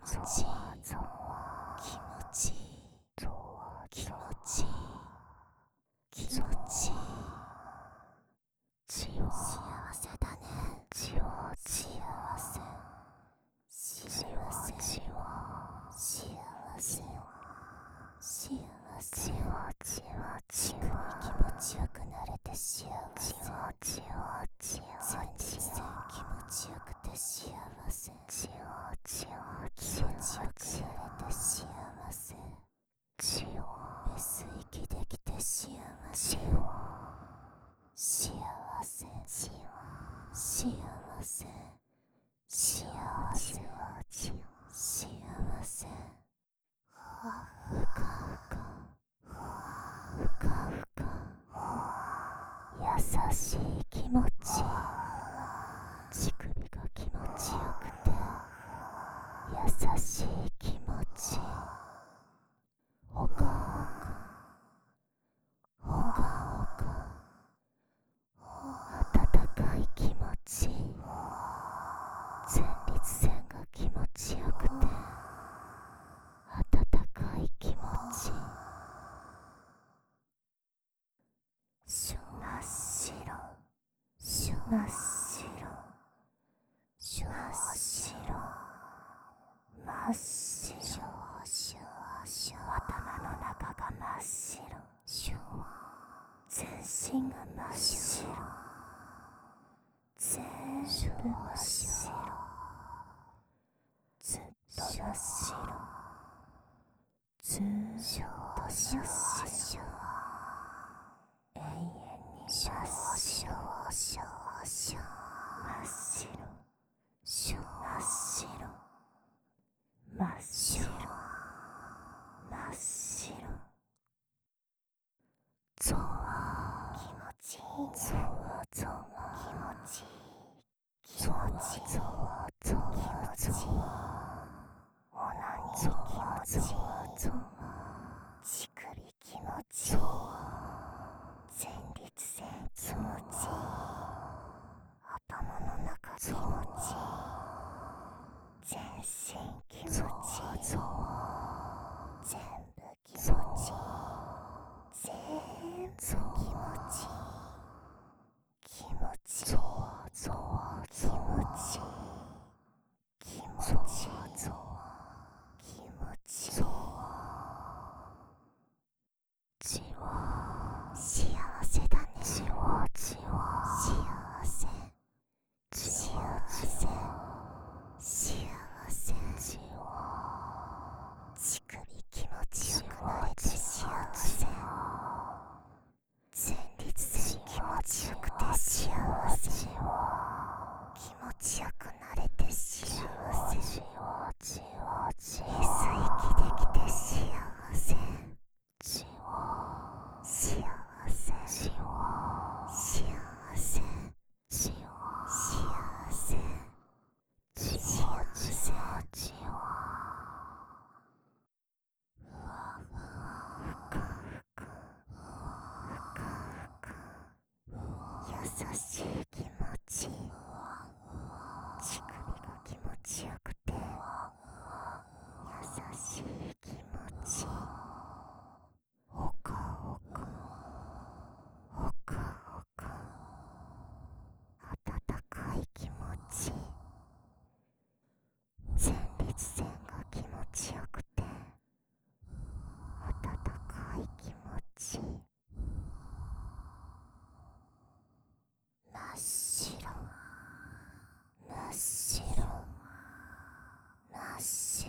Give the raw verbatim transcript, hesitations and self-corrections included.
気持ちいい気持ちいい気持ちいい気持ちいい幸せだね幸せ幸せ幸せ幸せ幸せ気持ちよくなれて幸せ全然気持ちよくて幸せ気持ちよくなれて幸せメス息できて幸せ幸せ幸せ幸せ幸せふわふかふかふわふかふか優しい気持ち乳首が気持ちよくて優しい気持ちほかほかほかほか温かい気持ち前立腺が気持ちよくて温かい気持ち真っ白真っ白真っ白真っ白頭の中が真っ白全身が真っ白全部真っ白ずっと真っ白ずっと真っ白永遠に真っ白真っ白真っ白真っ白真っ白ゾワ気持ちいいねゾワゾワ気持ちいい気持ちいいゾワゾワ気持ちいいオナニー気持ちいい乳首気持ちいい前立腺気持ちいい頭の中気持ちいい全身気持ちいい全部気持ちいい全部気持ちいい気持ちいい気持ちいい気持ちいい気持ちいいじわ幸せだねじわじわ幸せ幸せ幸せじわ乳首気持ちよくなれて幸せ前立腺気持ちよくて幸せ気持ちよくなれて幸せじわじわじわメス息できて幸せじわ幸せじわ幸せじわ幸せじわじわじわふわふわふかふかふわふかふか優しい気持ち乳首が気持ちよくて優しい気持ちほかほかほかほか温かい気持ち前立腺が気持ちよくて温かい気持ち真っ白真っ白真っ白